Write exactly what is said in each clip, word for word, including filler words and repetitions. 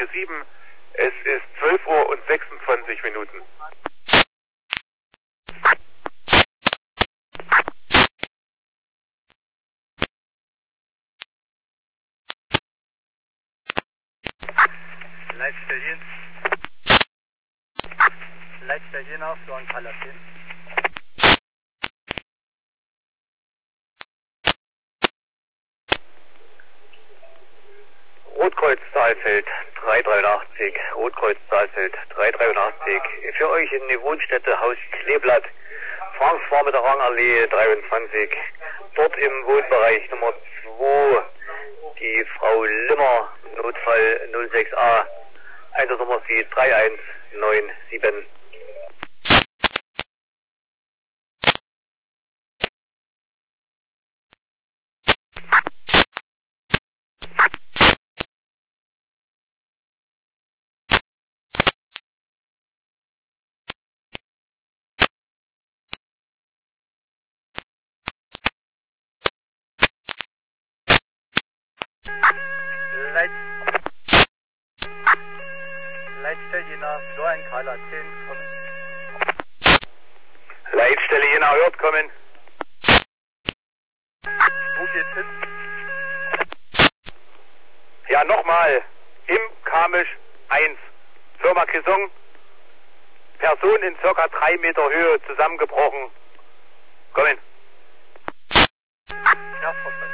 vier sieben. Es ist zwölf Uhr und sechsundzwanzig Minuten. Leitstelle Leitstelle Jena, Florian Kalafin. Rotkreuz Saalfeld drei dreiundachtzig, Rotkreuz Saalfeld drei dreiundachtzig. Für euch in die Wohnstätte Haus Kleeblatt, Franksfahr mit der Rangallee dreiundzwanzig. Dort im Wohnbereich Nummer zwei die Frau Limmer, Notfall null sechs a, Einsatznummer Sie drei eins neun sieben. Leit Leitstelle Jena, Florian Kalafin. Leitstelle Jena hört kommen. Wo geht's hin? Ja, nochmal. Im Kamisch eins. Firma Kisong. Person in circa drei Meter Höhe zusammengebrochen. Kommen. Ja, verstanden.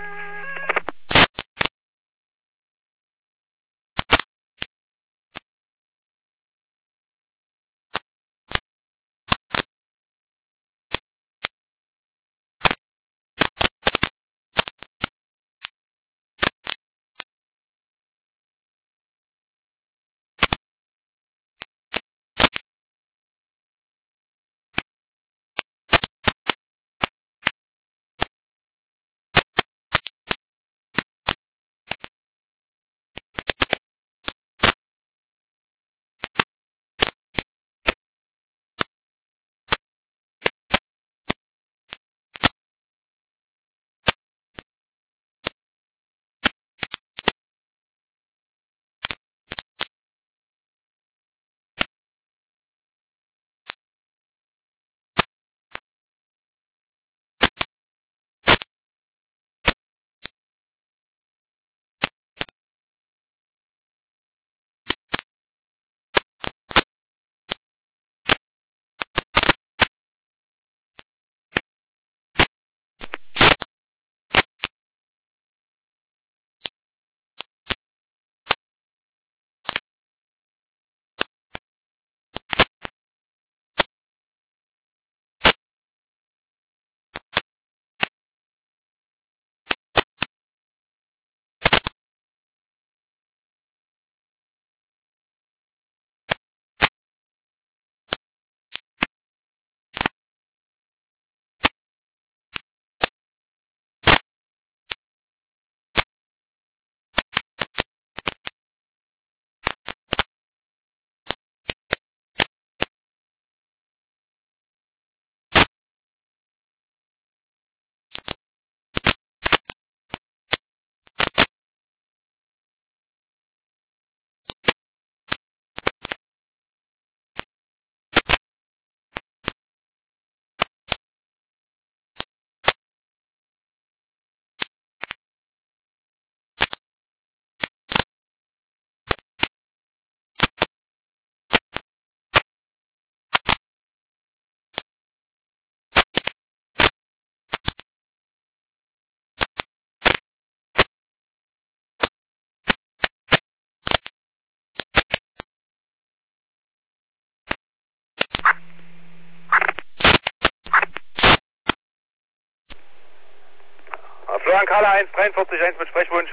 Florian Kala eins dreiundvierzig eins mit Sprechwunsch.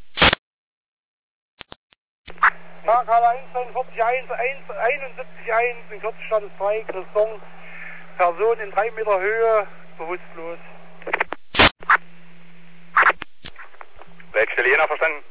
Florian Kala eins dreiundvierzig eins einundsiebzig eins, in Kürzestatus zwei, Christong, Person in drei Meter Höhe, bewusstlos. Leitstelle Jena verstanden.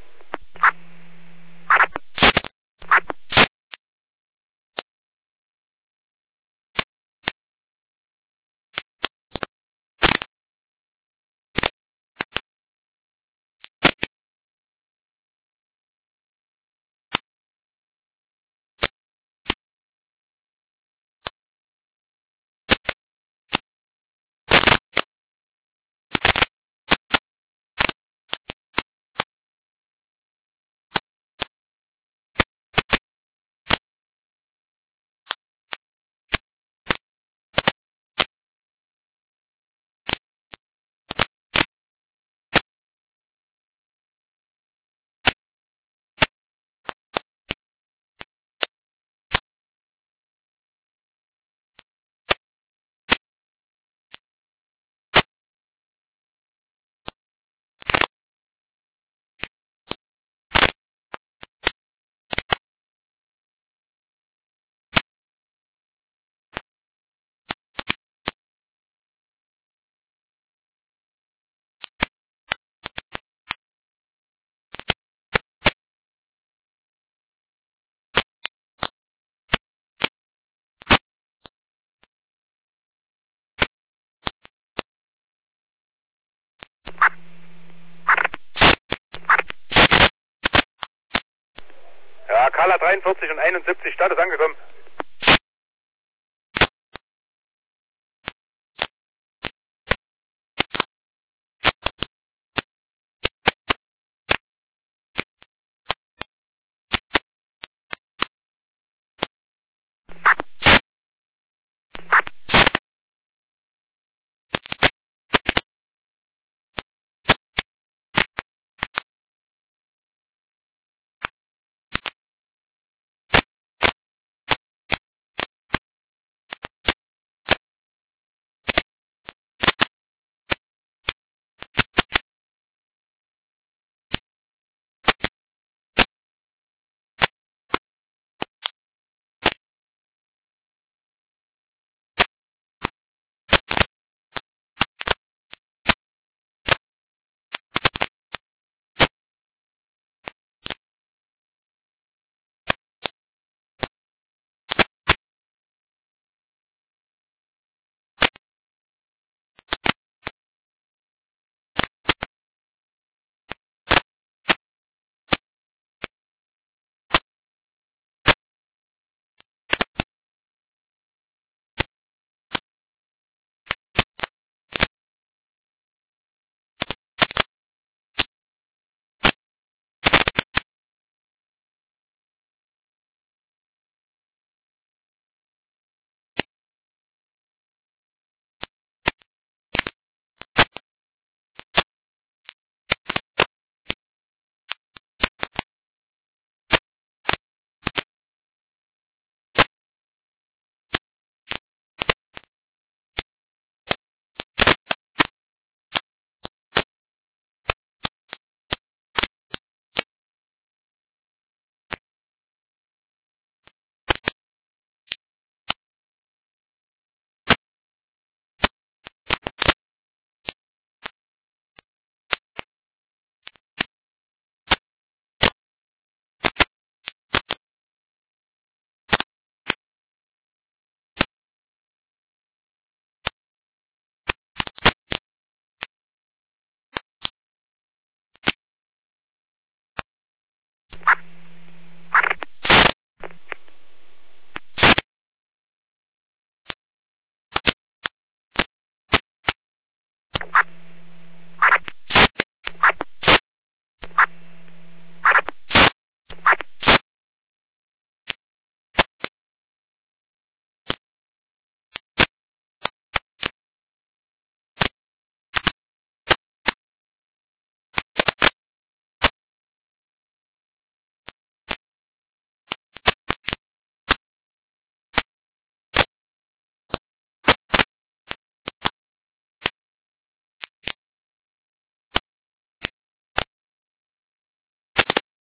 Makala dreiundvierzig und einundsiebzig Stadt ist angekommen.